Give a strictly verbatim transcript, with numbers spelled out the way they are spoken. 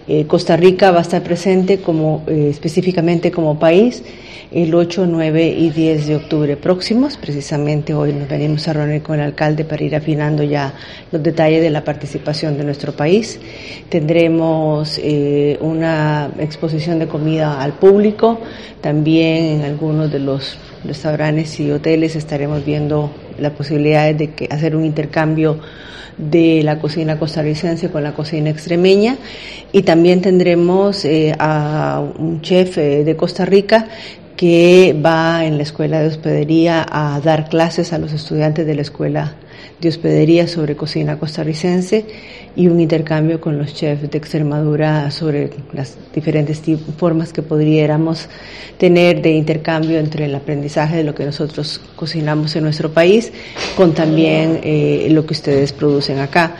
Eh, Costa Rica va a estar presente como eh, específicamente como país el ocho, nueve y diez de octubre próximos. Precisamente hoy nos venimos a reunir con el alcalde para ir afinando ya los detalles de la participación de nuestro país. Tendremos eh, una exposición de comida al público, también en algunos de los restaurantes y hoteles estaremos viendo la posibilidad de que hacer un intercambio de la cocina costarricense con la cocina extremeña, y también tendremos eh, a un chef eh, de Costa Rica que va en la escuela de hospedería a dar clases a los estudiantes de la escuela de hospedería sobre cocina costarricense, y un intercambio con los chefs de Extremadura sobre las diferentes formas que pudiéramos tener de intercambio entre el aprendizaje de lo que nosotros cocinamos en nuestro país con también eh, lo que ustedes producen acá.